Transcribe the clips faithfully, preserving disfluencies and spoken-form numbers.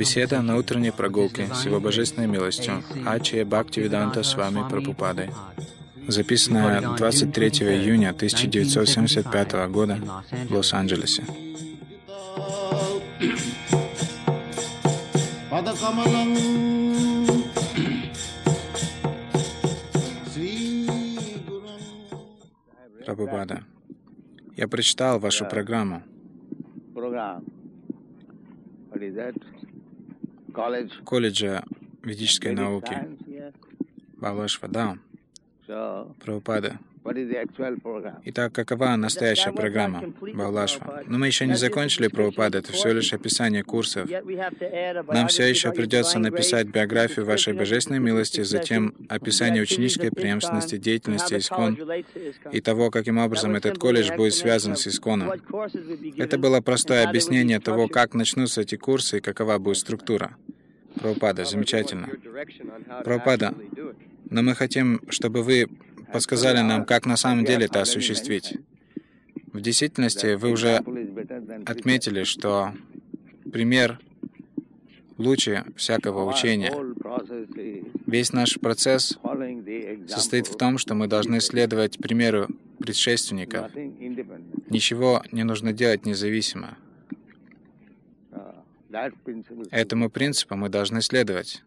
Беседа на утренней прогулке с Его Божественной милостью Ачарья Бхактивиданта Свами Прабхупадой. Записано двадцать третьего июня тысяча девятьсот семьдесят пятого года в Лос-Анджелесе. Прабхупада, я прочитал вашу программу. Колледжа ведической науки. Бхавлашва, да. Прабхупада. Итак, какова настоящая программа Бхавлашва? Но мы еще не закончили, Прабхупада, это всего лишь описание курсов. Нам все еще придется написать биографию вашей божественной милости, затем описание ученической преемственности, деятельности ИСККОН и того, каким образом этот колледж будет связан с ИСККОНом. Это было простое объяснение того, как начнутся эти курсы и какова будет структура. Прабхупада, замечательно. Прабхупада, но мы хотим, чтобы вы подсказали нам, как на самом деле это осуществить. В действительности, вы уже отметили, что пример лучше всякого учения. Весь наш процесс состоит в том, что мы должны следовать примеру предшественников. Ничего не нужно делать независимо. Этому принципу мы должны следовать.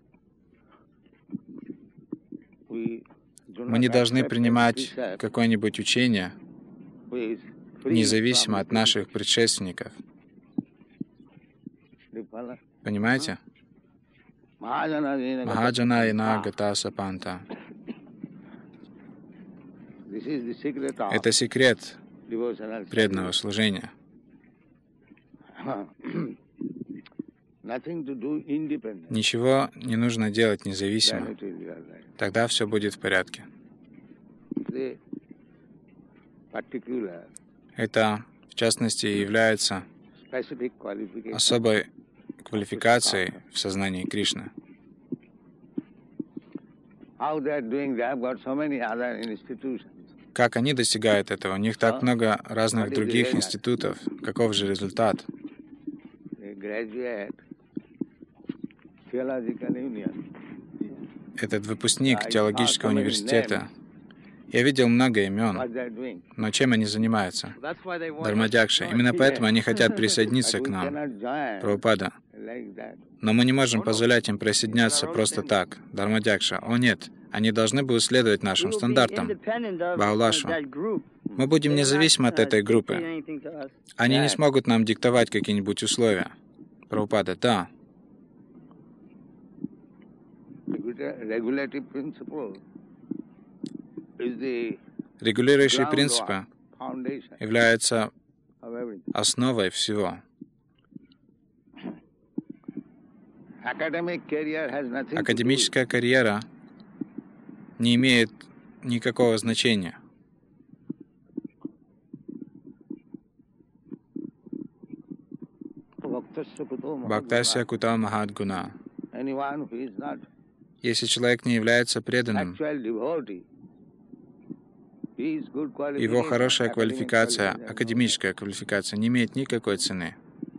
Мы не должны принимать какое-нибудь учение, независимо от наших предшественников. Понимаете? Махаджанайна гатаса панта. Это секрет преданного служения. Ничего не нужно делать независимо. Тогда все будет в порядке. Это, в частности, является особой квалификацией в сознании Кришны. Как они достигают этого? У них так много разных других институтов. Каков же результат? Этот выпускник теологического университета. Я видел много имен, но чем они занимаются? Дharmadyaksha. Именно поэтому они хотят присоединиться к нам, Прабхупада. Но мы не можем позволять им присоединяться просто так, Dharmadyaksha. О нет, они должны будут следовать нашим стандартам, Бхавлашва. Мы будем независимы от этой группы. Они не смогут нам диктовать какие-нибудь условия. Прабхупада, да. Регулирующие принципы являются основой всего. Академическая карьера не имеет никакого значения. Бхактасya кута махадгуна. Если человек не является преданным, его хорошая квалификация, академическая квалификация, не имеет никакой цены.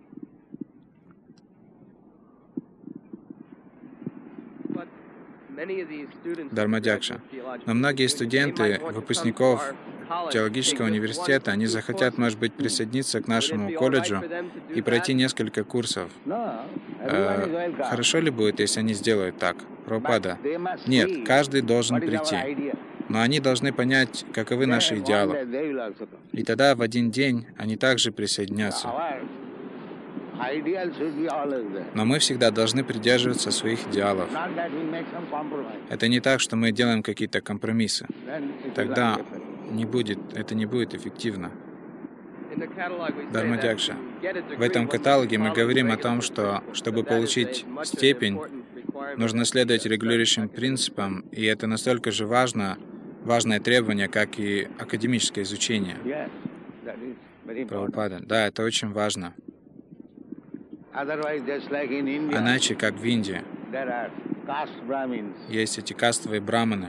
Dharmadyaksha. Но многие студенты, выпускников теологического университета, они захотят, может быть, присоединиться к нашему колледжу и пройти несколько курсов. Э, хорошо ли будет, если они сделают так? Прабхупада? Нет, каждый должен прийти. Но они должны понять, каковы наши идеалы. И тогда в один день они также присоединятся. Но мы всегда должны придерживаться своих идеалов. Это не так, что мы делаем какие-то компромиссы. Тогда не будет, это не будет эффективно. Dharmadyaksha. В этом каталоге мы говорим о том, что, чтобы получить степень, нужно следовать регулирующим принципам, и это настолько же важно, важное требование, как и академическое изучение. Прабхупада. Да, это очень важно. Иначе, как в Индии, есть эти кастовые браманы,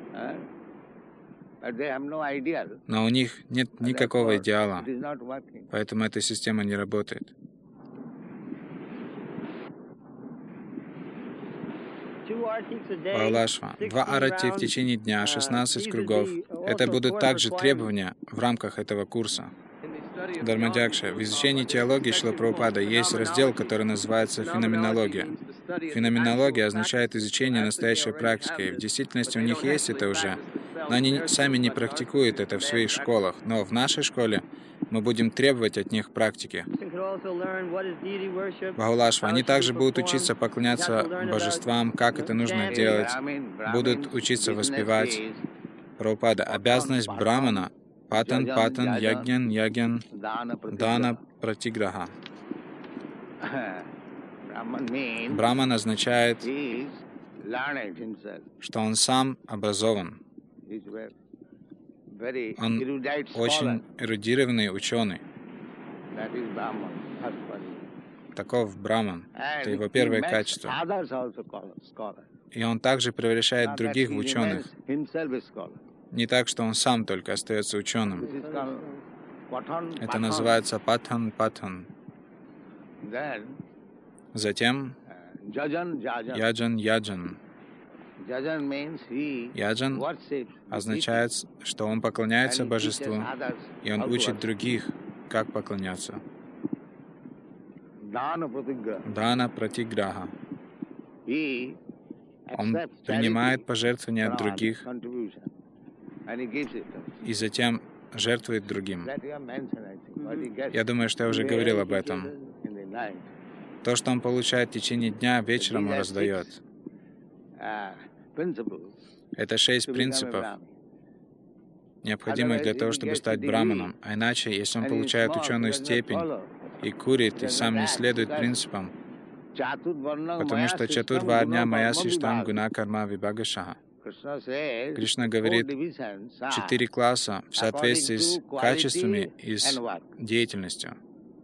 но у них нет никакого идеала, поэтому эта система не работает. Бахулашва. Два арати в течение дня, шестнадцать кругов. Это будут также требования в рамках этого курса. Дхармадьякша. В изучении теологии Шрила Прабхупада есть раздел, который называется «Феноменология». Феноменология означает изучение настоящей практики. В действительности у них есть это уже, но они сами не практикуют это в своих школах. Но в нашей школе мы будем требовать от них практики. Бахулашва. Они также будут учиться поклоняться божествам, как это нужно делать, будут учиться воспевать. Прабхупада. Обязанность брамана — Патан, патан, ягьян, ягьян, дана, пратиграха. Браман означает, что он сам образован. Он очень эрудированный ученый. Таков Браман. Это его первое качество. И он также превращает других в ученых. Не так, что он сам только остается ученым. Это называется патхан-патхан. Затем яджан-яджан. Яджан означает, что он поклоняется божеству, и он учит других, как поклоняться. Дана пратиграха. Он принимает пожертвования от других и затем жертвует другим. Я думаю, что я уже говорил об этом. То, что он получает в течение дня, вечером он раздает. Это шесть принципов, необходимых для того, чтобы стать браманом. А иначе, если он получает ученую степень и курит, и сам не следует принципам, потому что чатурварня мая сиштам гуна карма вибагашаха. Кришна говорит, четыре класса в соответствии с качествами и с деятельностью.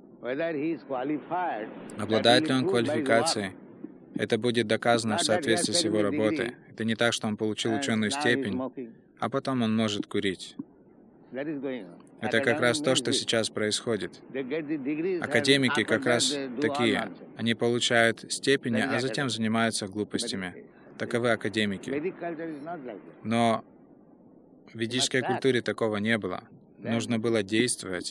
Обладает ли он квалификацией, это будет доказано в соответствии с его работой. Это не так, что он получил ученую степень, а потом он может курить. Это как раз то, что сейчас происходит. Академики как раз такие. Они получают степени, а затем занимаются глупостями. Таковы академики. Но в ведической культуре такого не было. Нужно было действовать.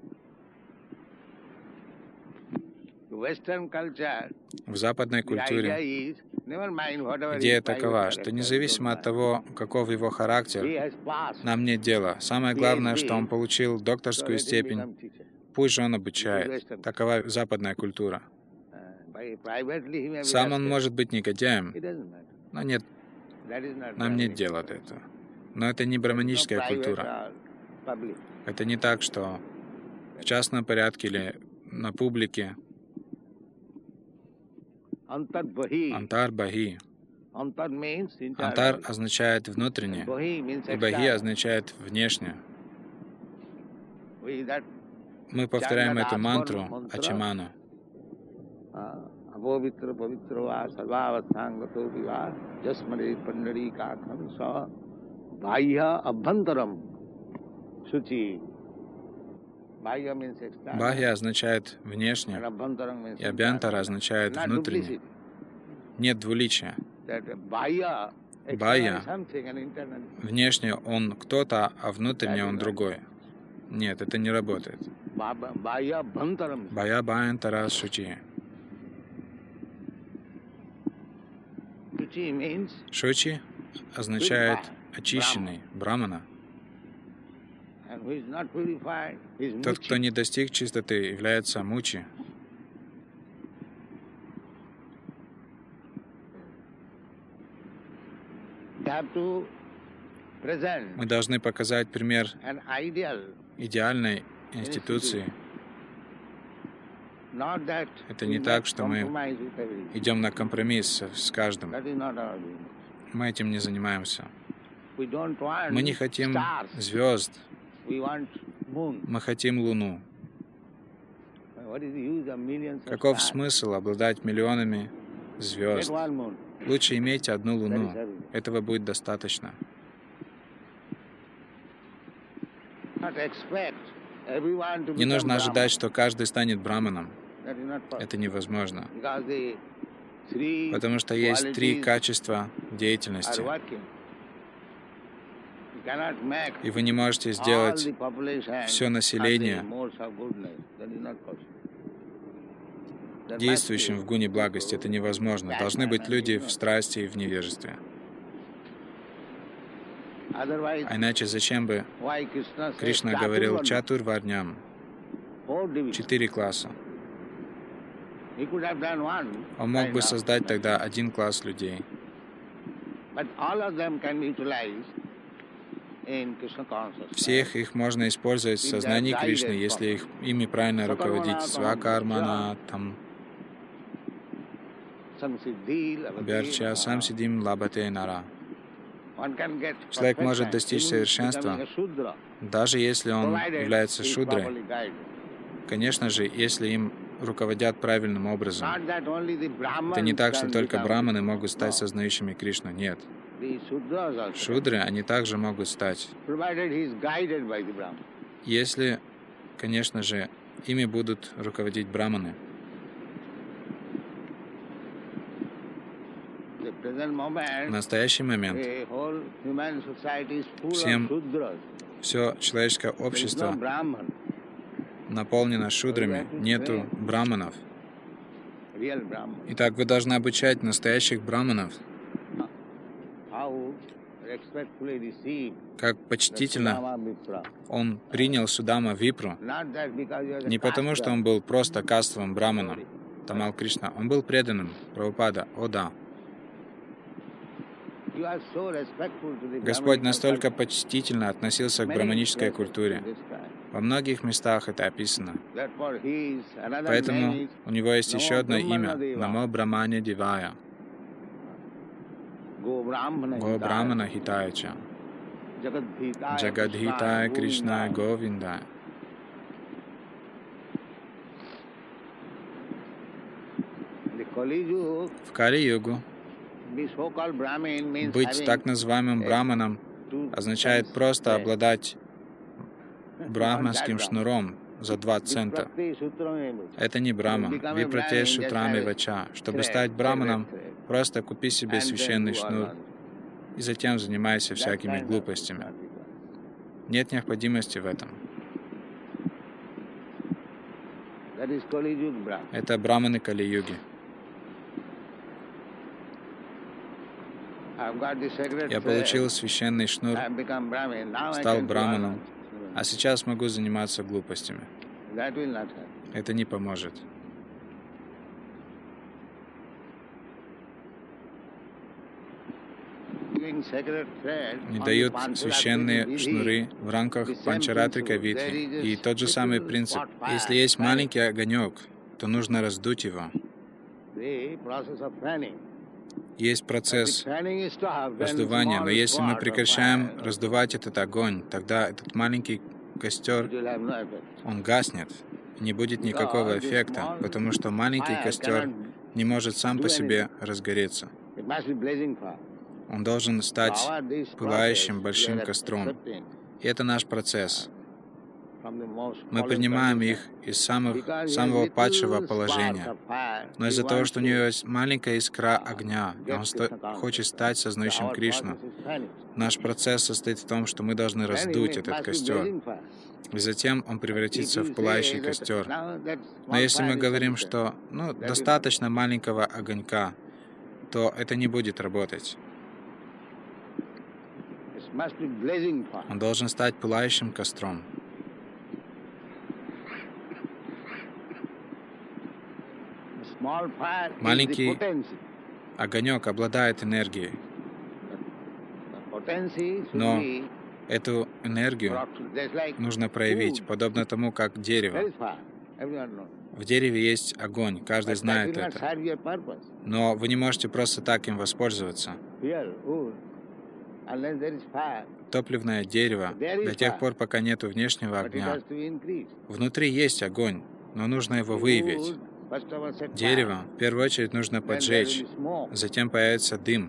В западной культуре идея такова, что независимо от того, каков его характер, нам нет дела. Самое главное, что он получил докторскую степень, пусть же он обучает. Такова западная культура. Сам он может быть негодяем, но нет, нам нет дела до этого. Но это не браманическая культура. Это не так, что в частном порядке или на публике. Антар-бахи. Антар означает внутреннее, и бахи означает внешнее. Мы повторяем эту мантру Ачиману. Бахья означает внешне, и абьянтара означает внутренне. Нет двуличия. Бхайя — внешне он кто-то, а внутренне он другой. Нет, это не работает. Бхайя бхаянтара шучи. Шучи означает очищенный, брамана. Тот, кто не достиг чистоты, является мучи. Мы должны показать пример идеальной институции. Это не так, что мы идем на компромисс с каждым. Мы этим не занимаемся. Мы не хотим звезд. Мы хотим Луну. Каков смысл обладать миллионами звезд? Лучше имейте одну Луну. Этого будет достаточно. Не нужно ожидать, что каждый станет браманом. Это невозможно. Потому что есть три качества деятельности. И вы не можете сделать все население действующим в гуне благости. Это невозможно. Должны быть люди в страсти и в невежестве. А иначе зачем бы Кришна говорил чатурварням, четыре класса? Он мог бы создать тогда один класс людей. Всех их можно использовать в сознании Кришны, если их, ими правильно руководить. Свакармана, там, Бярча, Самсидим, Лабате, Нара. Человек может достичь совершенства, даже если он является шудрой. Конечно же, если им руководят правильным образом. Это не так, что только браманы могут стать сознающими Кришну. Нет. Шудры, они также могут стать, если, конечно же, ими будут руководить браманы. В настоящий момент всем, все человеческое общество наполнено шудрами, нету браманов. Итак, вы должны обучать настоящих браманов, как почтительно он принял Судама Випру, не потому, что он был просто кастовым браманом, Тамал Кришна, он был преданным, Прабхупада, о да. Господь настолько почтительно относился к браманической культуре. Во многих местах это описано. Поэтому у него есть еще одно имя — Намо Брамане Дивая. Го Брамана Хитаяча. Джагадхитая Кришна Говинда. В Кали-югу быть так называемым браманом означает просто обладать брахманским шнуром за два цента. Это не браман. Випрате шутрами вача. Чтобы стать браманом, просто купи себе священный шнур и затем занимайся всякими глупостями. Нет необходимости в этом. Это браманы Кали-юги. Я получил священный шнур, стал браманом, а сейчас могу заниматься глупостями. Это не поможет. Не дают священные шнуры в рамках Панчаратрика Витхи. И тот же самый принцип. Если есть маленький огонек, то нужно раздуть его. Есть процесс раздувания, но если мы прекращаем раздувать этот огонь, тогда этот маленький костер, он гаснет, не будет никакого эффекта, потому что маленький костер не может сам по себе разгореться. Он должен стать пылающим большим костром. И это наш процесс. Мы принимаем их из самых, самого падшего положения. Но из-за того, что у него есть маленькая искра огня, и он сто... хочет стать сознающим Кришну, наш процесс состоит в том, что мы должны раздуть этот костер. И затем он превратится в пылающий костер. Но если мы говорим, что ну, достаточно маленького огонька, то это не будет работать. Он должен стать пылающим костром. Маленький огонек обладает энергией, но эту энергию нужно проявить, подобно тому, как дерево. В дереве есть огонь, каждый знает это, но вы не можете просто так им воспользоваться. Топливное дерево, до тех пор, пока нет внешнего огня. Внутри есть огонь, но нужно его выявить. Дерево в первую очередь нужно поджечь, затем появится дым.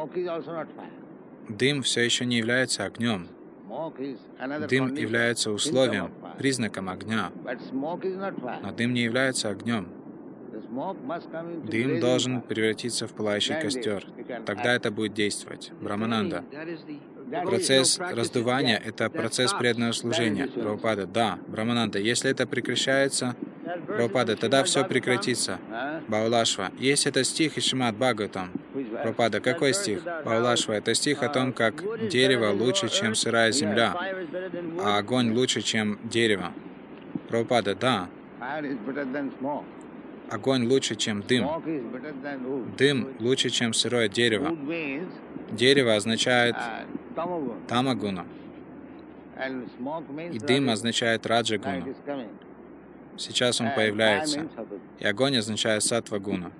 Дым все еще не является огнем. Дым является условием, признаком огня, но дым не является огнем. Дым должен превратиться в пылающий костер. Тогда это будет действовать. Брамананда. Процесс раздувания — это процесс преданного служения. Прабхупада. Да, Брамананда. Если это прекращается, Прабхупада, тогда все прекратится. Баулашва. Есть это стих из Шримад Бхагаватам. Прабхупада, какой стих? Баулашва. Это стих о том, как дерево лучше, чем сырая земля, а огонь лучше, чем дерево. Прабхупада, да. Огонь лучше, чем дым. Дым лучше, чем сырое дерево. Дерево означает тамагуна, и дым означает раджагуна. Сейчас он появляется. И огонь означает саттвагуна.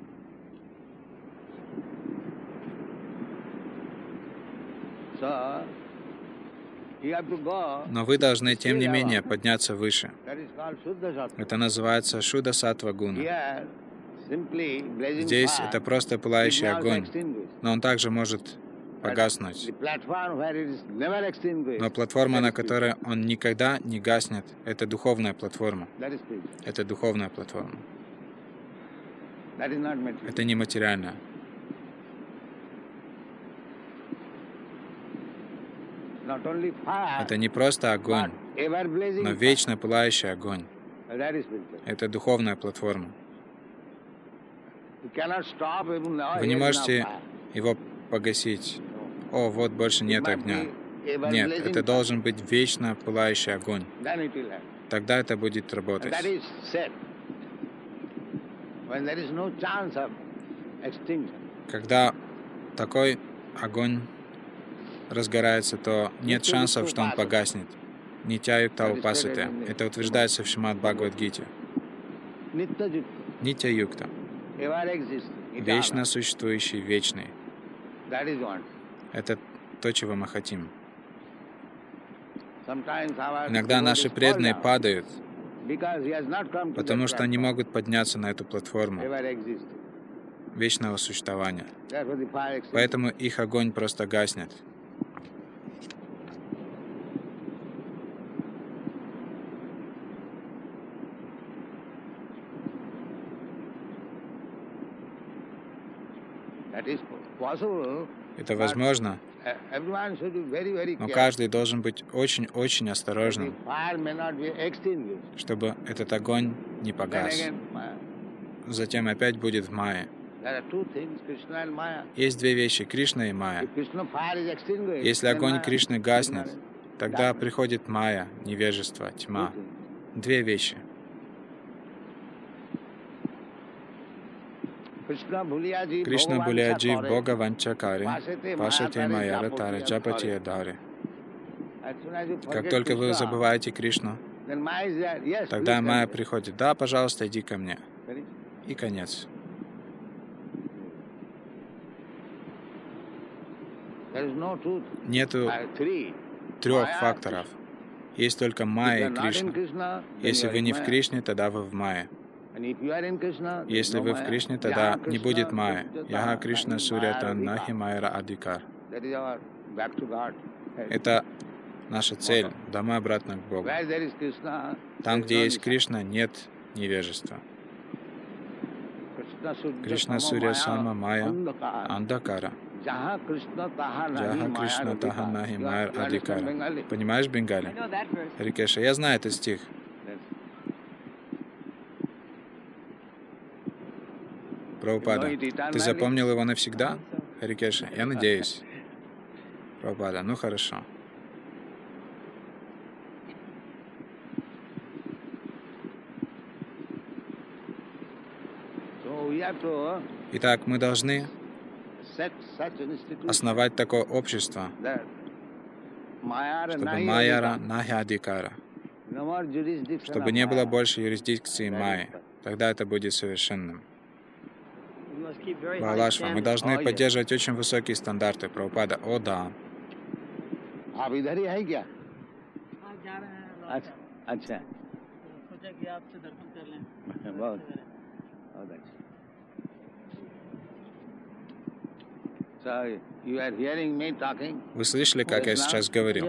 Но вы должны, тем не менее, подняться выше. Это называется шудда саттва гуна. Здесь это просто пылающий огонь, но он также может погаснуть. Но платформа, на которой он никогда не гаснет, это духовная платформа. Это духовная платформа. Это не материальная. Это не просто огонь, но вечно пылающий огонь. Это духовная платформа. Вы не можете его погасить. О, вот больше нет огня. Нет, это должен быть вечно пылающий огонь. Тогда это будет работать. Когда такой огонь разгорается, то нет шансов, что он погаснет. Нитя-юкта упасате. Это утверждается в Шримад Бхагавад-гите. Нитя-юкта. Вечно существующий, вечный. Это то, чего мы хотим. Иногда наши преданные падают, потому что они могут подняться на эту платформу вечного существования. Поэтому их огонь просто гаснет. Это возможно, но каждый должен быть очень-очень осторожным, чтобы этот огонь не погас. Затем опять будет в Майе. Есть две вещи — Кришна и Майя. Если огонь Кришны гаснет, тогда приходит Майя, невежество, тьма. Две вещи. Кришна Булияджи Бога Ванчакари, Пашате Майяра Тара Джапати Дари. Как только вы забываете Кришну, тогда Майя приходит. Да, пожалуйста, иди ко мне. И конец. Нету трех факторов. Есть только Майя и Кришна. Если вы не в Кришне, тогда вы в Майе. Если вы в Кришне, тогда не будет Майя. Яха Кришна Сурята Нахи Майра Адикар. Это наша цель, да мы обратно к Богу. Там, где есть Кришна, нет невежества. Кришна Суря Сама Майя Андакара. Джаха Кришна Таха Нахи Майр Адикара. Понимаешь Бенгали? Рикеша, я знаю этот стих. Прабхупада, ты запомнил его навсегда? Рикеша, я надеюсь. Прабхупада, ну хорошо. Итак, мы должны основать такое общество, чтобы Майяра Нахи Адикара, чтобы не было больше юрисдикции Майи. Тогда это будет совершенным. Баулашва, мы должны поддерживать очень высокие стандарты. Прабхупада, о да. Вы слышали, как я сейчас говорил?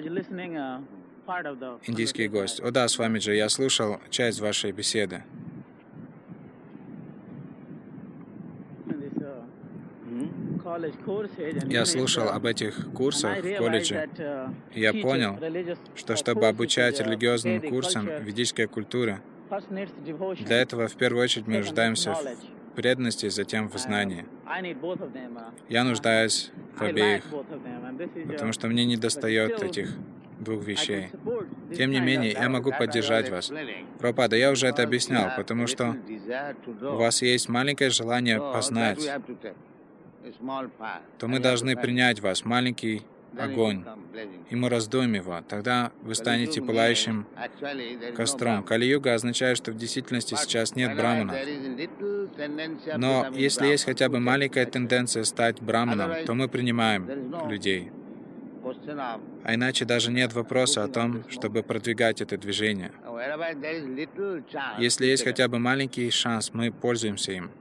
Индийский гость. О да, Свамиджи, я слушал часть вашей беседы. Я слушал об этих курсах в колледже, и я понял, что чтобы обучать религиозным курсам ведической культуры, для этого в первую очередь мы нуждаемся в преданности, затем в знании. Я нуждаюсь в обеих, потому что мне недостает этих двух вещей. Тем не менее, я могу поддержать вас. Прабхупада, я уже это объяснял, потому что у вас есть маленькое желание познать, то мы должны принять вас, маленький огонь, и мы раздуем его. Тогда вы станете пылающим костром. Кали-юга означает, что в действительности сейчас нет браманов. Но если есть хотя бы маленькая тенденция стать браманом, то мы принимаем людей. А иначе даже нет вопроса о том, чтобы продвигать это движение. Если есть хотя бы маленький шанс, мы пользуемся им.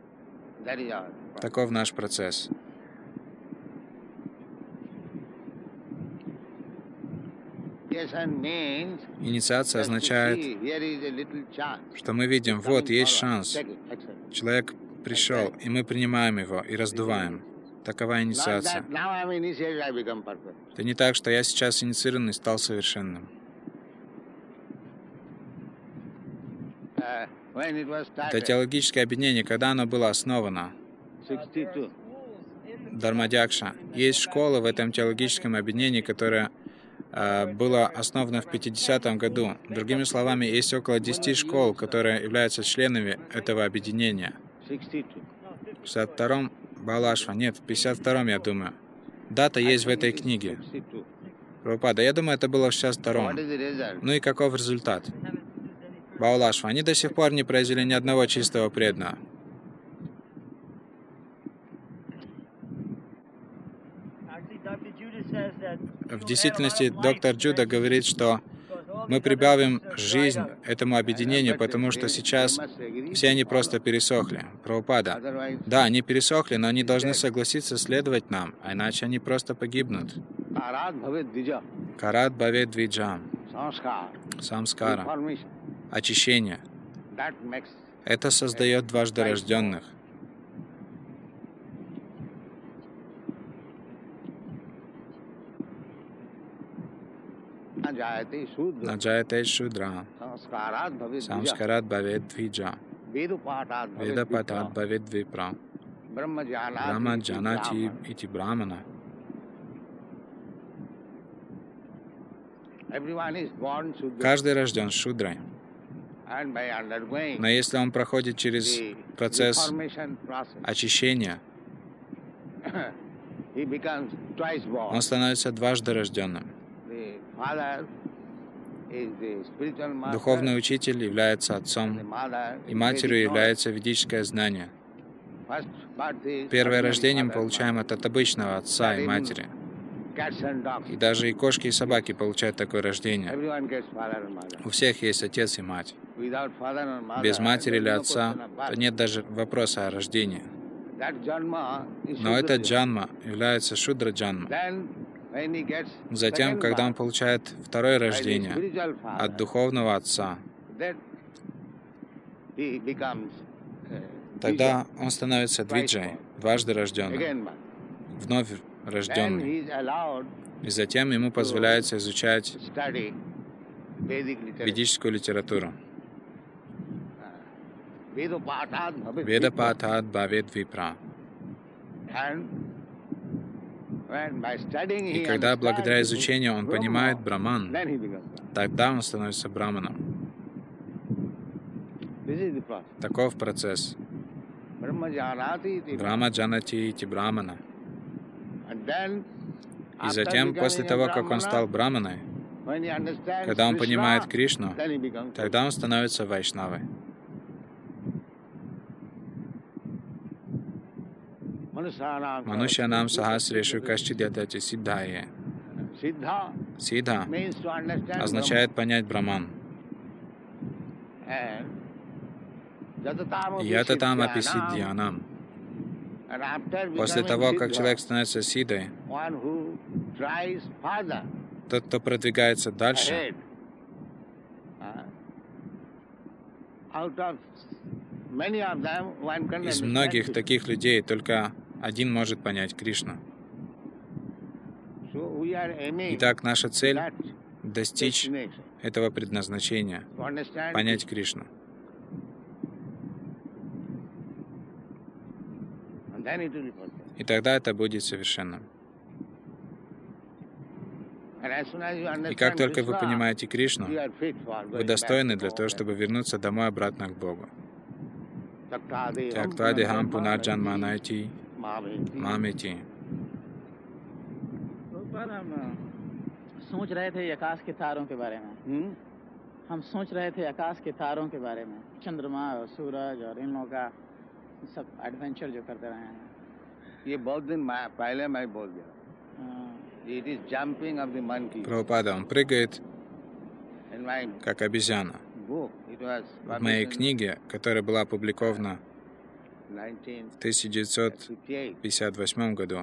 Таков наш процесс. Инициация означает, что мы видим, вот, есть шанс. Человек пришел, и мы принимаем его и раздуваем. Такова инициация. Это не так, что я сейчас инициированный стал совершенным. Это теологическое объединение, когда оно было основано? Дхармадьякша. Есть школа в этом теологическом объединении, которая э, была основана в пятидесятом году. Другими словами, есть около десяти школ, которые являются членами этого объединения. В шестьдесят втором Балашва. Нет, в пятьдесят втором, я думаю. Дата есть в этой книге. Прабхупада, я думаю, это было в шестьдесят втором. Ну и каков результат? Балашва. Они до сих пор не произвели ни одного чистого преданного. В действительности, доктор Джуда говорит, что мы прибавим жизнь этому объединению, потому что сейчас все они просто пересохли. Прабхупада. Да, они пересохли, но они должны согласиться следовать нам, а иначе они просто погибнут. Карат бхавед двиджам. Самскара. Очищение. Это создает дважды рожденных. Наджаяте шудра. Самскарат бхавед двиджа. Ведапатат бхавед випра. Брахма джанати ити брамана. Каждый рожден шудрой. Но если он проходит через процесс очищения, он становится дважды рожденным. Духовный учитель является отцом, и матерью является ведическое знание. Первое рождение мы получаем от обычного отца и матери. И даже и кошки, и собаки получают такое рождение. У всех есть отец и мать. Без матери или отца то нет даже вопроса о рождении. Но эта джанма является шудра-джанма. Затем, когда он получает второе рождение от духовного отца, тогда он становится двиджай, дважды рожденным, вновь рожденный. И затем ему позволяется изучать ведическую литературу. Ведапатат бхавед випра. И когда благодаря изучению он понимает браман, тогда он становится браманом. Таков процесс. Брахма джанати ити брамана. И затем, после того, как он стал браманой, когда он понимает Кришну, тогда он становится вайшнавой. Манушьянам сахасрешу кашчидятати сиддхае. Сиддха означает понять браман. Ятатам апи сиддхьянам. После того, как человек становится сиддхой, тот, кто продвигается дальше, из многих таких людей только один может понять Кришну. Итак, наша цель — достичь этого предназначения, понять Кришну. И тогда это будет совершенным. И как только вы понимаете Кришну, вы достойны для того, чтобы вернуться домой обратно к Богу. Тяктвадихам пунарджанманайти мамити. सोच रहे थे आकाश के तारों के बारे में हम सोच रहे थे आकाश के तारों के बारे में चंद्रमा और सूरज और इन लोगों का सब एडवेंचर जो करते रहे हैं ये बहुत दिन पहले मैं बोल दिया it is jumping of the monkey. Прабхупада, он прыгает как обезьяна. В моей книге, которая была опубликована в тысяча девятьсот пятьдесят восьмом году,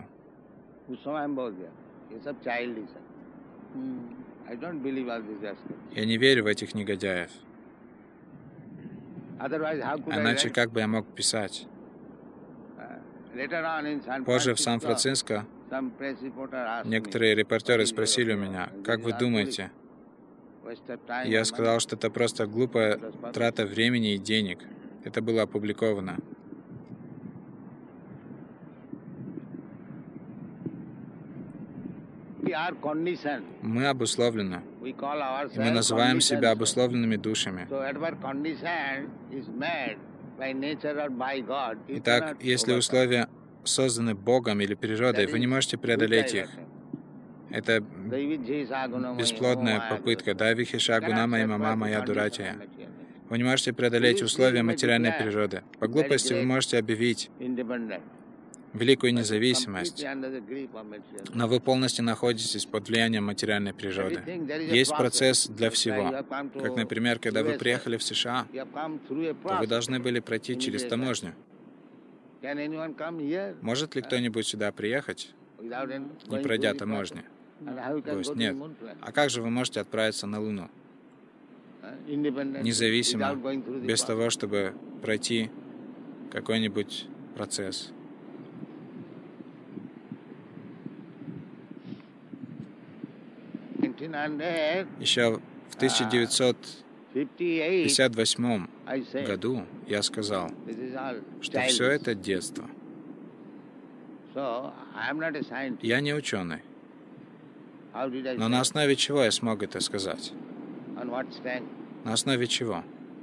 я не верю в этих негодяев. Иначе как бы я мог писать? Позже в Сан-Франциско некоторые репортеры спросили у меня, как вы думаете? Я сказал, что это просто глупая трата времени и денег. Это было опубликовано. Мы обусловлены. И мы называем себя обусловленными душами. Итак, если условия созданы Богом или природой, вы не можете преодолеть их. Это бесплодная попытка. Дайвихиша гунама и мама моя дуратия. Вы не можете преодолеть условия материальной природы. По глупости вы можете объявить великую независимость, но вы полностью находитесь под влиянием материальной природы. Есть процесс для всего. Как, например, когда вы приехали в США, то вы должны были пройти через таможню. Может ли кто-нибудь сюда приехать, не пройдя таможни? Гость, нет. А как же вы можете отправиться на Луну? Независимо, без того, чтобы пройти какой-нибудь процесс. Еще в тысяча девятьсот пятьдесят восьмом году я сказал, что все это детство. Я не ученый. Но на основе чего я смог это сказать? На основе чего?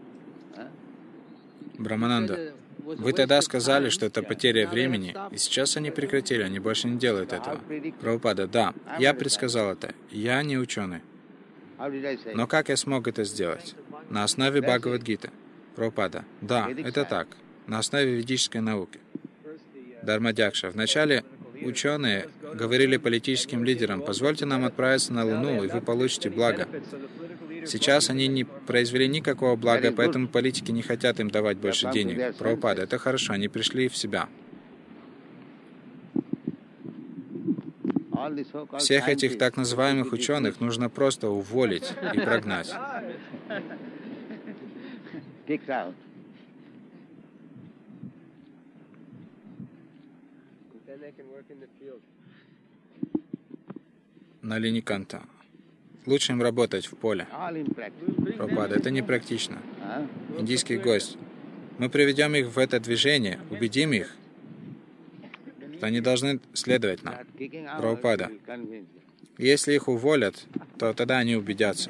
Брамананда, вы тогда сказали, что это потеря времени, и сейчас они прекратили, они больше не делают этого. Прабхупада, да, я предсказал это, я не ученый. Но как я смог это сделать? На основе Бхагавад-гиты. Прабхупада, да, это так, на основе ведической науки. Дharmadyaksha, вначале ученые говорили политическим лидерам, позвольте нам отправиться на Луну, и вы получите благо. Сейчас они не произвели никакого блага, поэтому политики не хотят им давать больше денег. Прабхупада, это хорошо, они пришли в себя. Всех этих так называемых ученых нужно просто уволить и прогнать. Налиниканта. Лучше им работать в поле. Прабхупада, это непрактично. Индийский гость. Мы приведем их в это движение, убедим их, что они должны следовать нам. Прабхупада. Если их уволят, то тогда они убедятся.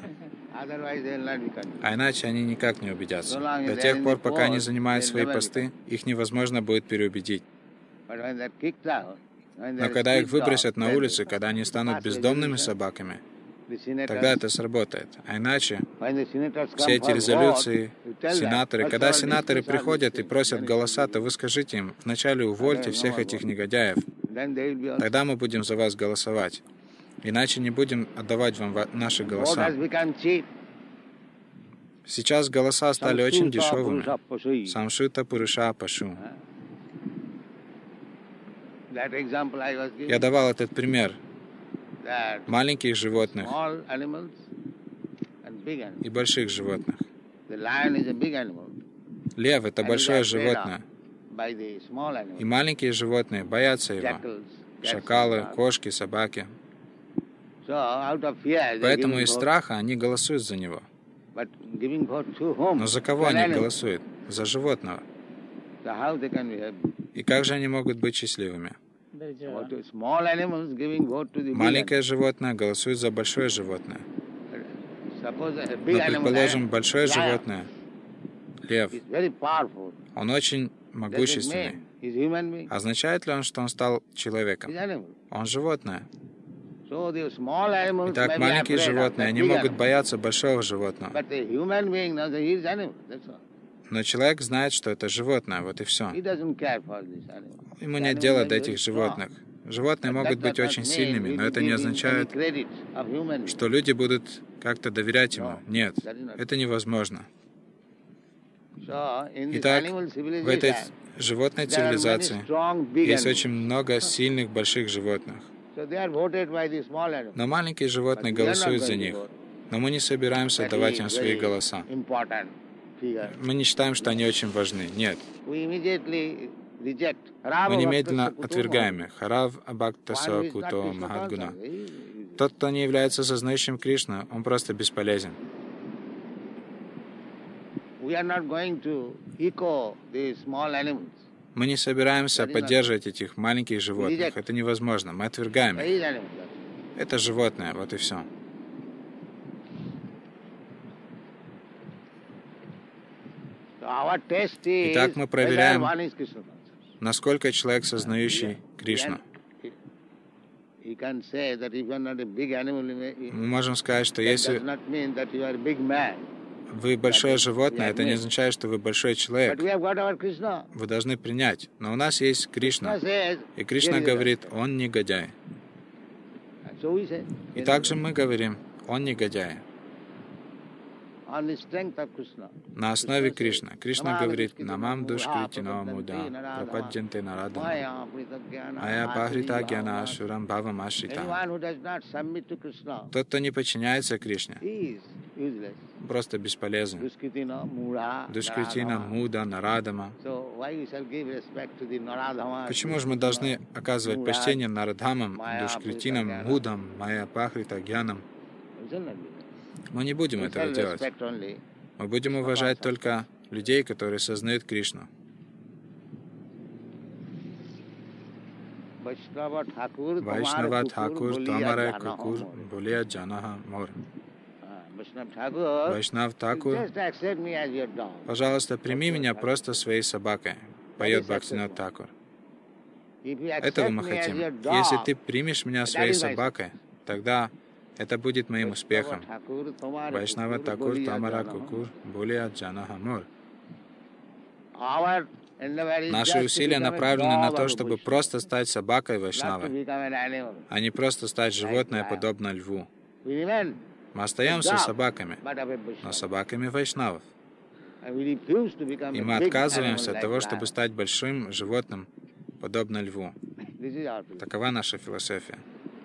А иначе они никак не убедятся. До тех пор, пока они занимают свои посты, их невозможно будет переубедить. Но когда их выбросят на улицы, когда они станут бездомными собаками, тогда это сработает. А иначе все эти резолюции, сенаторы, когда сенаторы приходят и просят голоса, то вы скажите им, вначале увольте всех этих негодяев, тогда мы будем за вас голосовать. Иначе не будем отдавать вам наши голоса. Сейчас голоса стали очень дешевыми. Самшута Пуруша Пашу. Я давал этот пример маленьких животных и больших животных. Лев — это большое животное, И маленькие животные боятся его. Шакалы, кошки, собаки. Поэтому из страха они голосуют за него. Но за кого они голосуют? За животного. И как же они могут быть счастливыми? Маленькое животное голосует за большое животное. Но, предположим, большое животное, лев, он очень могущественный. Означает ли он, что он стал человеком? Он животное. Итак, маленькие животные, они могут бояться большого животного. Но человек знает, что это животное, вот и все. Ему нет дела до этих животных. Животные могут быть очень сильными, но это не означает, что люди будут как-то доверять ему. Нет, это невозможно. Итак, в этой животной цивилизации есть очень много сильных больших животных. Но маленькие животные голосуют за них. Но мы не собираемся давать им свои голоса. Мы не считаем, что они очень важны. Нет. Мы немедленно отвергаем их. Харав Абхакта Куто Махадгуна. Тот, кто не является сознающим Кришну, он просто бесполезен. Мы не собираемся поддерживать этих маленьких животных. Это невозможно. Мы отвергаем их. Это животное, вот и все. Итак, мы проверяем, насколько человек сознающий Кришну. Мы можем сказать, что если вы большое животное, это не означает, что вы большой человек. Вы должны принять. Но у нас есть Кришна. И Кришна говорит, он негодяй. И также мы говорим, он негодяй. На основе Кришны. Кришна говорит, «Намам душкритино муда, прападжанте нарадам, ая пахрита гьяна ашурам бхавам ашрита». Тот, кто не подчиняется Кришне, просто бесполезен. Душкритина муда нарадама. Почему же мы должны оказывать почтение нарадхамам, душкритинам, мудам, майя пахрита гьянам? Мы не будем этого делать. Мы будем уважать только людей, которые сознают Кришну. Вайшнава Тхакур, Тамара Кукур, Булия Джанаха Мор. Вайшнав Тхакур, пожалуйста, прими меня просто своей собакой, поет Бхактинат Тхакур. Этого мы хотим. Если ты примешь меня своей собакой, тогда это будет моим успехом. Вайшнава Тхакур, Тамара Кукур, Булия Джанаха Мор. Наши усилия направлены на то, чтобы просто стать собакой Вайшнавы, а не просто стать животное, подобно льву. Мы остаемся собаками, но собаками Вайшнавов. И мы отказываемся от того, чтобы стать большим животным, подобно льву. Такова наша философия.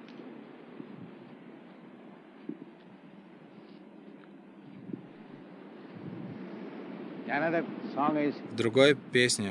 В другой песне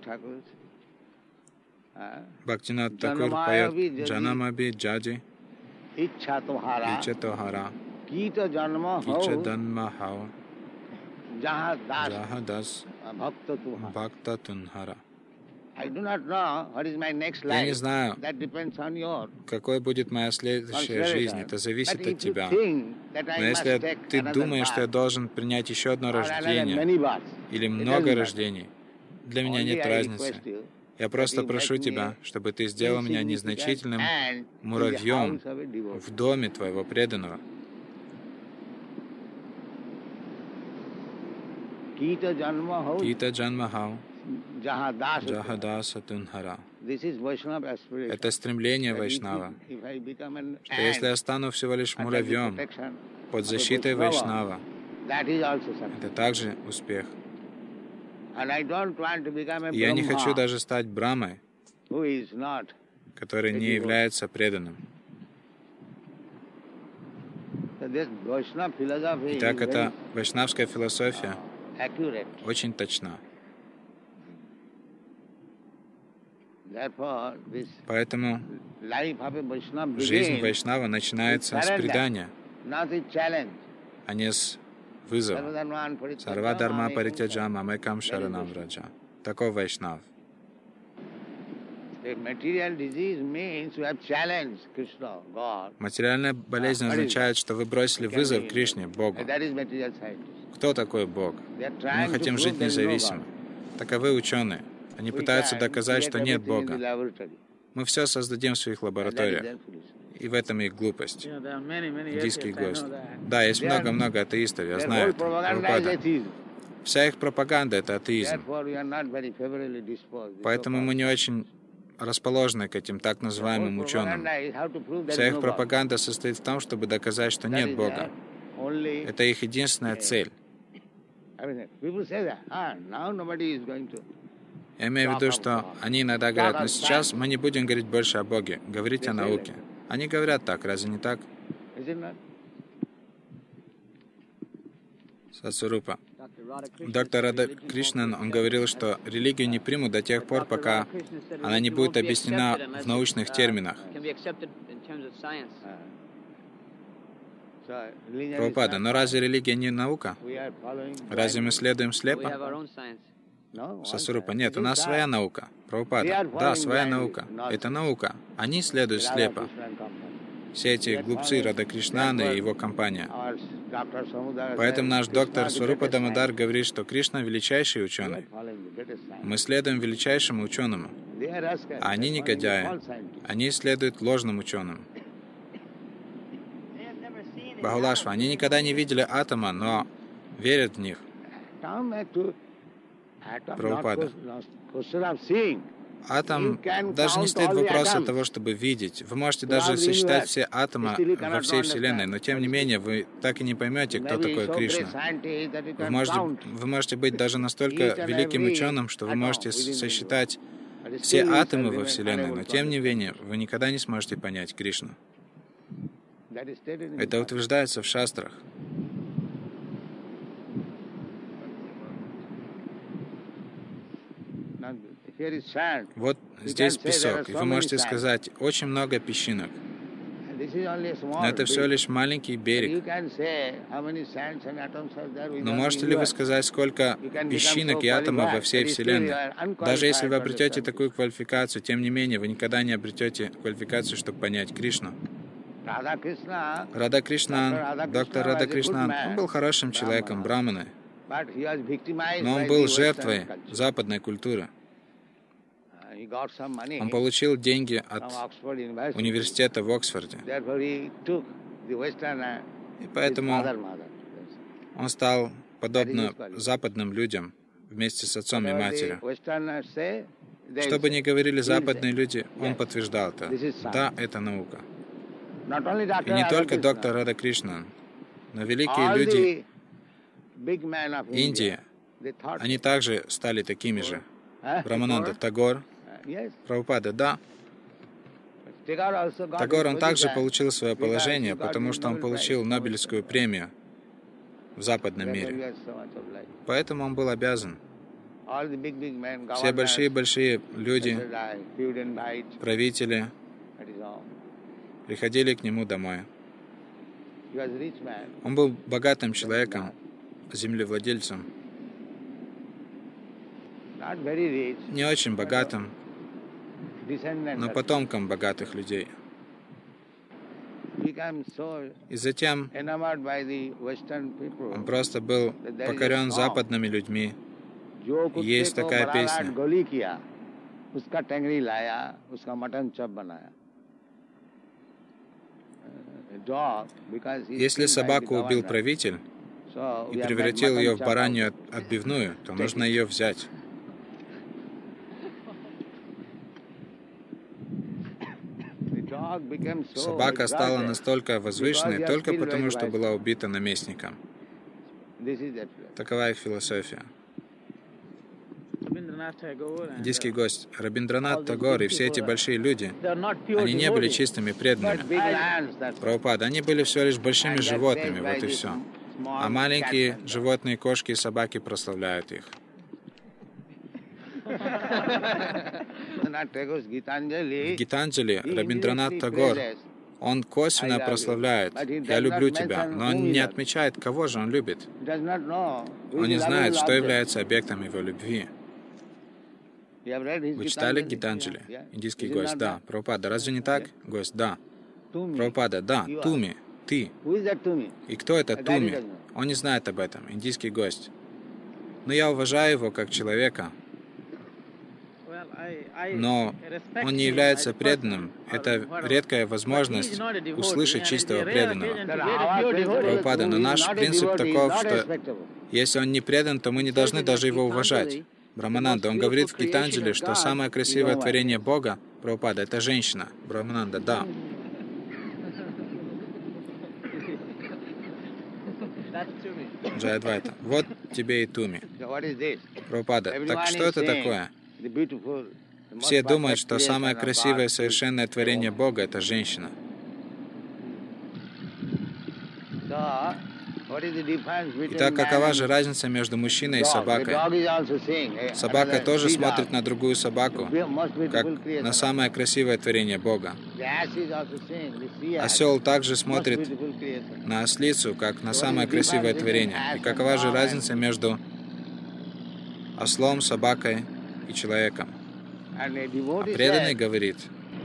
Бхактинат Тхакур поет «Джанамаби джаджи, ича тохара, кича данма хау, джаха дас бхакта тунхара». Я не знаю, какой будет моя следующая жизнь. Это зависит от тебя. Но если ты думаешь, что я должен принять еще одно рождение или много рождений, для меня нет разницы. Я просто прошу тебя, чтобы ты сделал меня незначительным муравьем в доме твоего преданного. Кита джанма хау, джахадаса тунхара. Это стремление Вайшнава, что если я стану всего лишь муравьем под защитой Вайшнава, это также успех. И я не хочу даже стать Брамой, который не является преданным. Итак, эта вайшнавская философия очень точна. Поэтому жизнь Вайшнава начинается с предания, а не с вызова. Сарва дарма паритяджа мамекам шаранам враджа. Таков Вайшнав. Материальная болезнь означает, что вы бросили вызов Кришне, Богу. Кто такой Бог? Мы хотим жить независимо. Таковы ученые. Они пытаются доказать, что нет Бога. Мы все создадим в своих лабораториях. И в этом их глупость. Индийский гость. Да, есть много-много атеистов, я знаю это. Прабхупада. Вся их пропаганда — это атеизм. Поэтому мы не очень расположены к этим так называемым ученым. Вся их пропаганда состоит в том, чтобы доказать, что нет Бога. Это их единственная цель. Я имею в виду, что они иногда говорят, но сейчас мы не будем говорить больше о Боге, говорить о науке. Они говорят так, разве не так? Сатсварупа. Доктор Рада Кришнан, он говорил, что религию не примут до тех пор, пока она не будет объяснена в научных терминах. Прабхупада, но разве религия не наука? Разве мы следуем слепо? Сатсварупа, нет, у нас своя наука. Прабхупада, да, своя наука. Это наука. Они следуют слепо. Все эти глупцы Рада Кришнана и его компания. Поэтому наш доктор Сварупа Дамодар говорит, что Кришна — величайший ученый. Мы следуем величайшему ученому. А они негодяи. Они следуют ложным ученым. Бахулашва, они никогда не видели атома, но верят в них. Прабхупада. Атом даже не стоит вопроса того, чтобы видеть. Вы можете даже сосчитать все атомы во всей Вселенной, но тем не менее вы так и не поймете, кто такой Кришна. Вы можете, вы можете быть даже настолько великим ученым, что вы можете сосчитать все атомы во Вселенной, но тем не менее вы никогда не сможете понять Кришну. Это утверждается в шастрах. Вот здесь песок, и вы можете сказать, очень много песчинок. Но это всего лишь маленький берег. Но можете ли вы сказать, сколько песчинок и атомов во всей Вселенной? Даже если вы обретете такую квалификацию, тем не менее, вы никогда не обретете квалификацию, чтобы понять Кришну. Рада Кришнан, доктор Рада Кришнан, он был хорошим человеком, браманой, но он был жертвой западной культуры. Он получил деньги от университета в Оксфорде. И поэтому он стал подобно западным людям вместе с отцом и матерью. Что бы ни говорили западные люди, он подтверждал это. Да, это наука. И не только доктор Рада Кришнан, но великие люди Индии, они также стали такими же. Рамананда Тагор, Прабхупада, да. Тагор, он также получил свое положение, потому что он получил Нобелевскую премию в западном мире. Поэтому он был обязан. Все большие-большие люди, правители, приходили к нему домой. Он был богатым человеком, землевладельцем. Не очень богатым, но потомком богатых людей. И затем он просто был покорен западными людьми. И есть такая песня. Если собаку убил правитель и превратил ее в баранью отбивную, то нужно ее взять. Собака стала настолько возвышенной только потому, что была убита наместником. Такова их философия. Индийский гость Рабиндранат Тагор и все эти большие люди, они не были чистыми преданными. Прабхупада, они были всего лишь большими животными, вот и все. А маленькие животные, кошки и собаки прославляют их. В Гитанджали Рабиндранат Тагор, он косвенно прославляет «Я люблю тебя», но он не отмечает, кого же он любит. Он не знает, что является объектом его любви. Вы читали Гитанджали? Индийский гость? Да. Прабхупада, разве не так? Гость? Да. Прабхупада, да. Туми. Ты. И кто это Туми? Он не знает об этом. Индийский гость. Но я уважаю его как человека. Но он не является преданным. Это редкая возможность услышать чистого преданного. Прабхупада, но наш принцип таков, что если он не предан, то мы не должны даже его уважать. Брахмананда, он говорит в Гитанджали, что самое красивое творение Бога, Прабхупада, это женщина. Брахмананда, да. Джайадвайта. Вот тебе и Туми. Прабхупада, так что это такое? Все думают, что самое красивое, совершенное творение Бога — это женщина. Итак, какова же разница между мужчиной и собакой? Собака тоже смотрит на другую собаку, как на самое красивое творение Бога. Осел также смотрит на ослицу, как на самое красивое творение. И какова же разница между ослом, собакой и человеком? А преданный говорит: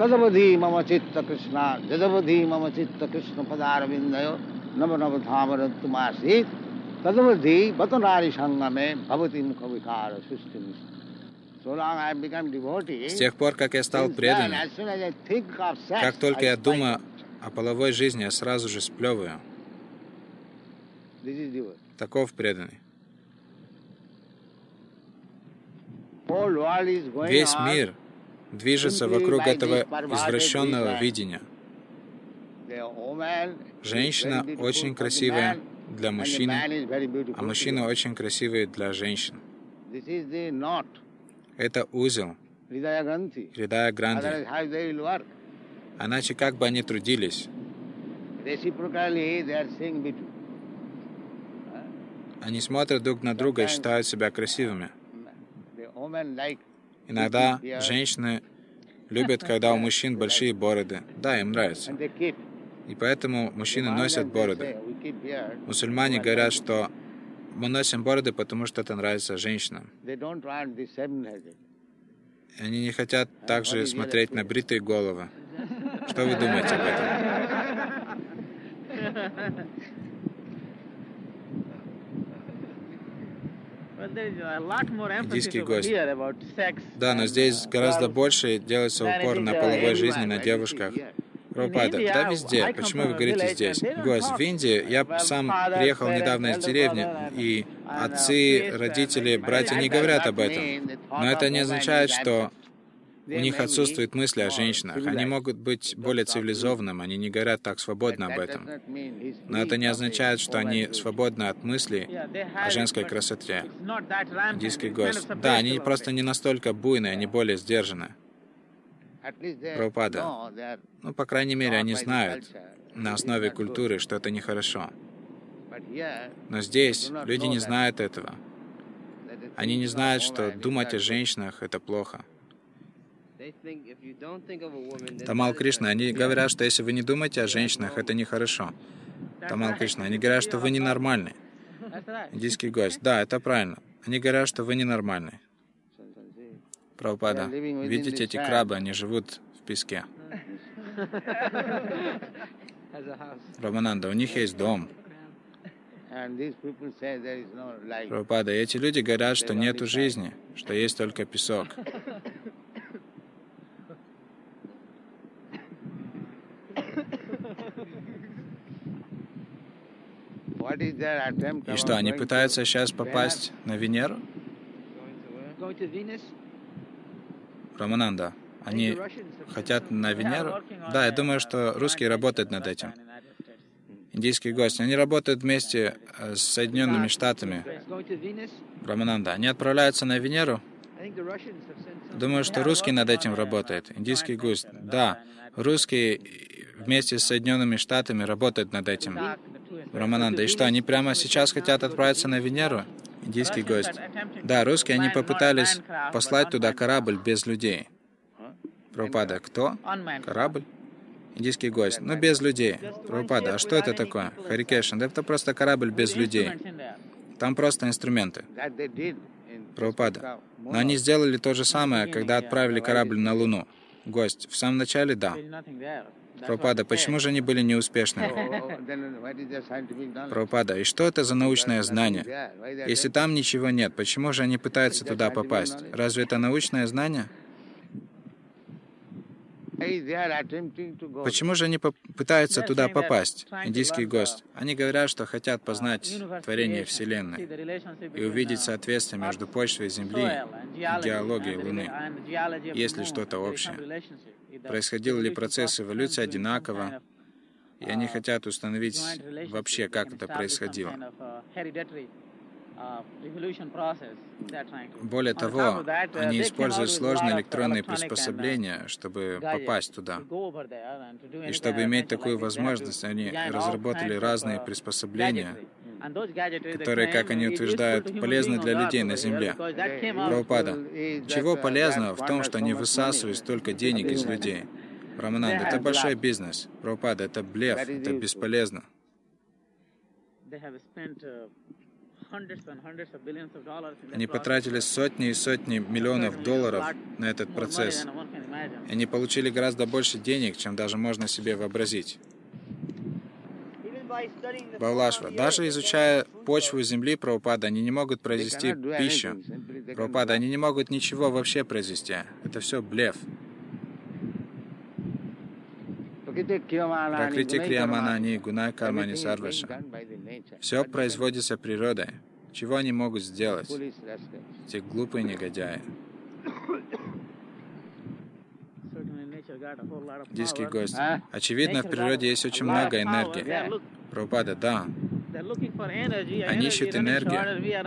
с тех пор, как я стал преданным, как только я думаю о половой жизни, я сразу же сплевываю. Таков преданный. Весь мир движется вокруг этого извращенного видения. Женщина очень красивая для мужчины, а мужчина очень красивый для женщин. Это узел, Хридая Гранди. Иначе как бы они трудились? Они смотрят друг на друга и считают себя красивыми. Иногда женщины любят, когда у мужчин большие бороды. Да, им нравится. И поэтому мужчины носят бороды. Мусульмане говорят, что мы носим бороды, потому что это нравится женщинам. И они не хотят также смотреть на бритые головы. Что вы думаете об этом? Индийский гость. Да, но здесь гораздо больше делается упор на половой жизни, на девушках. Прабхупада, да, везде. Почему вы говорите здесь? Гость, в Индии, я сам приехал недавно из деревни, и отцы, родители, братья не говорят об этом. Но это не означает, что у них отсутствует мысли о женщинах. Они могут быть более цивилизованными, они не говорят так свободно об этом. Но это не означает, что они свободны от мыслей о женской красоте. Индийский гость. Да, они просто не настолько буйные, они более сдержаны. Прабхупада. Ну, по крайней мере, они знают на основе культуры, что это нехорошо. Но здесь люди не знают этого. Они не знают, что думать о женщинах — это плохо. Тамал Кришна, они говорят, что если вы не думаете о женщинах, это нехорошо. Тамал Кришна, они говорят, что вы ненормальный. Индийский гость. Да, это правильно. Они говорят, что вы ненормальный. Прабхупада, видите эти крабы, они живут в песке. Брахмананда, у них есть дом. Прабхупада, эти люди говорят, что нету жизни, что есть только песок. И что, они пытаются сейчас попасть на Венеру? Рамананда, они хотят на Венеру? Да, я думаю, что русские работают над этим. Индийский гость, они работают вместе с Соединенными Штатами. Рамананда, они отправляются на Венеру? Думаю, что русский над этим работает. Индийский гость, да, русские вместе с Соединенными Штатами работают над этим. Рамананда, и что, они прямо сейчас хотят отправиться на Венеру? Индийский гость. Да, русские, они попытались послать туда корабль без людей. Прабхупада, кто? Корабль? Индийский гость. Но без людей. Прабхупада, а что это такое? Хари Кришна. Да это просто корабль без людей. Там просто инструменты. Прабхупада. Но они сделали то же самое, когда отправили корабль на Луну. Гость. В самом начале, да. Прабхупада, почему же они были неуспешны? Прабхупада, и что это за научное знание? Если там ничего нет, почему же они пытаются туда попасть? Разве это научное знание? Почему же они пытаются туда попасть? Индийский гость. Они говорят, что хотят познать творение Вселенной и увидеть соответствие между почвой Земли и геологией Луны. Есть ли что-то общее? Происходил ли процесс эволюции одинаково? И они хотят установить вообще, как это происходило. Более того, они используют сложные электронные приспособления, чтобы попасть туда. И чтобы иметь такую возможность, они разработали разные приспособления, которые, как они утверждают, полезны для людей на Земле. Прабхупада, чего полезного в том, что они высасывают столько денег из людей? Рамананда, это большой бизнес. Прабхупада, это блеф, это бесполезно. Они потратили сотни и сотни миллионов долларов на этот процесс. И они получили гораздо больше денег, чем даже можно себе вообразить. Баулашва. Даже изучая почву Земли, Прабхупада, они не могут произвести пищу. Прабхупада, они не могут ничего вообще произвести. Это все блеф. Пракрити крияманани гунай кармани сарваша. Все производится природой. Чего они могут сделать? Эти глупые негодяи. Индийский гость. Очевидно, в природе есть очень много энергии. Прабхупада, да. Они ищут энергию.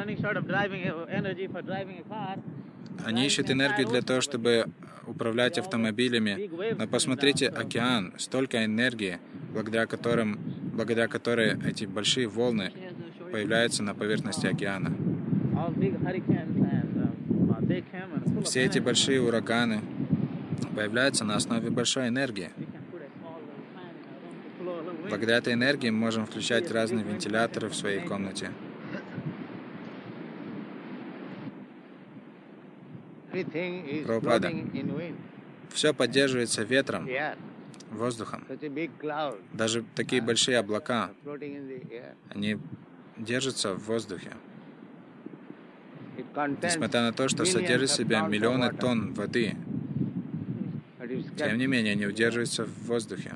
Они ищут энергию для того, чтобы управлять автомобилями. Но посмотрите, океан, столько энергии, благодаря которым, благодаря которой эти большие волны появляются на поверхности океана. Все эти большие ураганы появляются на основе большой энергии. Благодаря этой энергии мы можем включать разные вентиляторы в своей комнате. Прабхупада. Все поддерживается ветром, воздухом. Даже такие большие облака, они держатся в воздухе. Несмотря на то, что содержит в себе миллионы тонн воды, тем не менее они удерживаются в воздухе.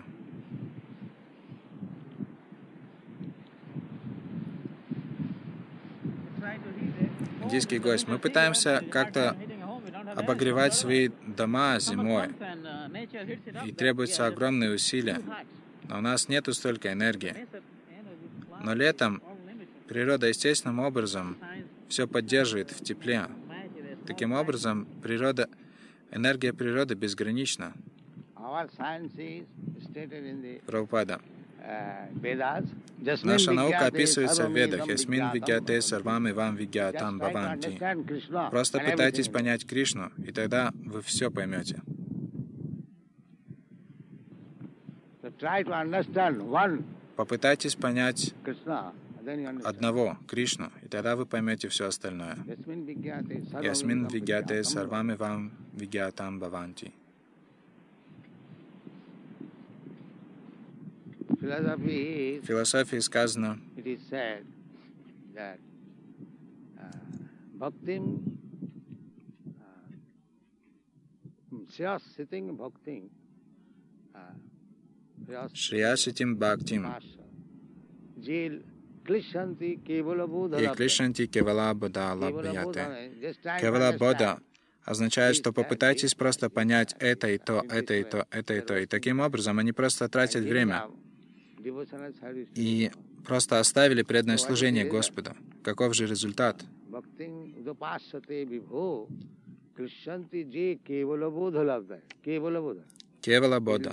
Индийский гость. Мы пытаемся как-то обогревать свои дома зимой, и требуются огромные усилия, но у нас нету столько энергии. Но летом природа естественным образом все поддерживает в тепле. Таким образом, природа, энергия природы безгранична. Прабхупада. Наша наука описывается в Ведах. «Ясмин вигьяте сарвам ивам вигьятам бхаванти». Просто пытайтесь понять Кришну, и тогда вы все поймете. Попытайтесь понять одного, Кришну, и тогда вы поймете все остальное. «Ясмин вигьяте сарвам ивам вигьятам бхаванти». В философии сказано, Шрияситим бхактим и клишанти кевала бода лабхаяте. Кевала бода означает, что попытайтесь просто понять это и то, это и то, это и то. И таким образом они просто тратят время и просто оставили преданное служение Господу. Каков же результат? Кевала бода.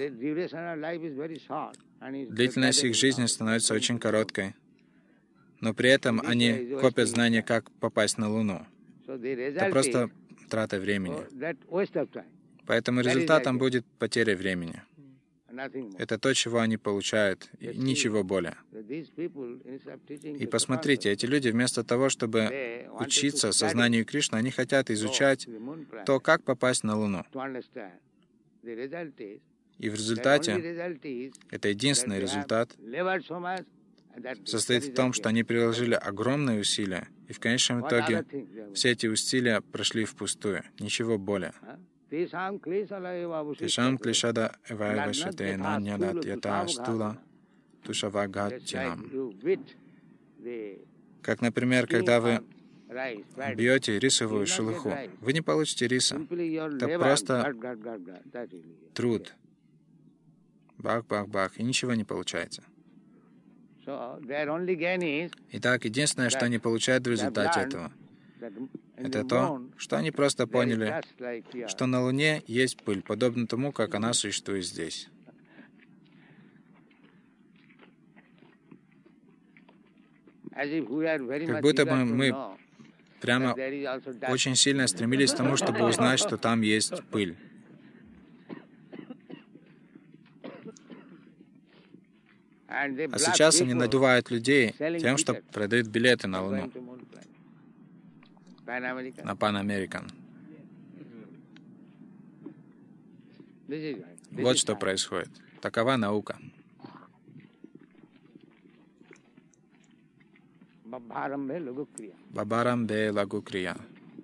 Длительность их жизни становится очень короткой, но при этом они копят знания, как попасть на Луну. Это просто трата времени. Поэтому результатом будет потеря времени. Это то, чего они получают, и ничего более. И посмотрите, эти люди вместо того, чтобы учиться сознанию Кришны, они хотят изучать то, как попасть на Луну. И в результате, это единственный результат, состоит в том, что они приложили огромные усилия, и в конечном итоге все эти усилия прошли впустую, ничего более. Тишам клишада эвайвашате наньядат ята стула тушавагатчинам. Как, например, когда вы бьете рисовую шелуху, вы не получите риса. Это просто труд. Бах-бах-бах, и ничего не получается. Итак, единственное, что они получают в результате этого, это то, что они просто поняли, что на Луне есть пыль, подобно тому, как она существует здесь. Как будто бы мы прямо очень сильно стремились к тому, чтобы узнать, что там есть пыль. А сейчас они надувают людей тем, что продают билеты на Луну, на Pan American. Вот что происходит. Такова наука. Бабарамбе лагукрия.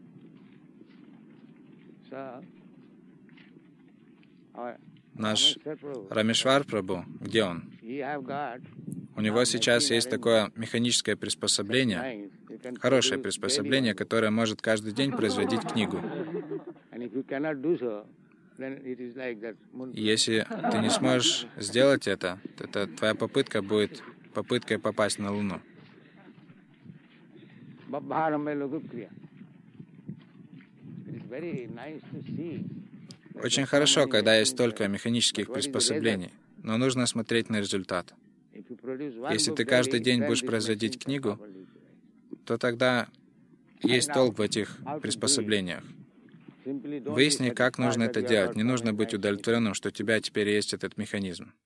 Наш Рамешвар Прабху, где он? У него сейчас есть такое механическое приспособление, хорошее приспособление, которое может каждый день производить книгу. И если ты не сможешь сделать это, то это твоя попытка будет попыткой попасть на Луну. Очень хорошо, когда есть столько механических приспособлений, но нужно смотреть на результат. Если ты каждый день будешь производить книгу, то тогда есть толк в этих приспособлениях. Выясни, как нужно это делать. Не нужно быть удовлетворенным, что у тебя теперь есть этот механизм.